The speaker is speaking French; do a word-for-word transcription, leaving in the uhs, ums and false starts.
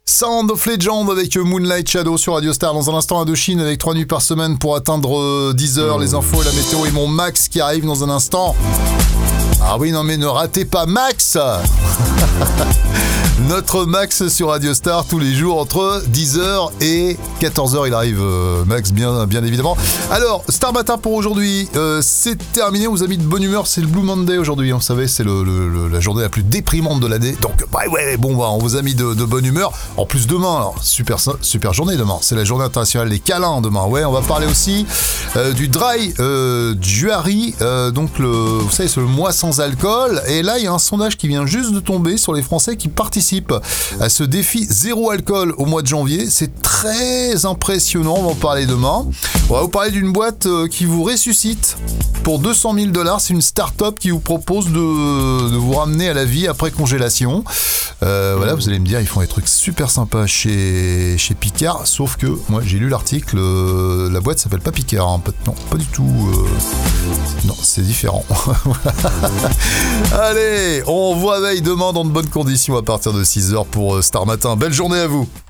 Sound of Legend avec Moonlight Shadow sur Radio Star. Dans un instant, Indochine avec trois nuits par semaine pour atteindre dix heures. Les infos, la météo et mon Max qui arrive dans un instant. Ah oui, non mais ne ratez pas Max. Notre Max sur Radio Star tous les jours entre dix heures et quatorze heures. Il arrive, euh, Max, bien, bien évidemment. Alors, Star Matin pour aujourd'hui, euh, c'est terminé. On vous a mis de bonne humeur. C'est le Blue Monday aujourd'hui. Vous savez, c'est le, le, le, la journée la plus déprimante de l'année. Donc, ouais, ouais, bon, bah, on vous a mis de, de bonne humeur. En plus, demain, alors, super, super journée demain. C'est la journée internationale des câlins demain. Ouais, on va parler aussi euh, du Dry euh, January. Euh, donc, le, vous savez, c'est le mois sans alcool. Et là, il y a un sondage qui vient juste de tomber sur les Français qui participent à ce défi zéro alcool au mois de janvier. C'est très impressionnant, on va en parler demain. On va vous parler d'une boîte qui vous ressuscite pour deux cent mille dollars. C'est une start-up qui vous propose de, de vous ramener à la vie après congélation. Euh, voilà, vous allez me dire, ils font des trucs super sympas chez, chez Picard, sauf que moi j'ai lu l'article, euh, la boîte s'appelle pas Picard, hein, pas, non, pas du tout. Euh, non, c'est différent. Allez, on vous réveille demain dans de bonnes conditions à partir de six heures pour Star Matin. Belle journée à vous.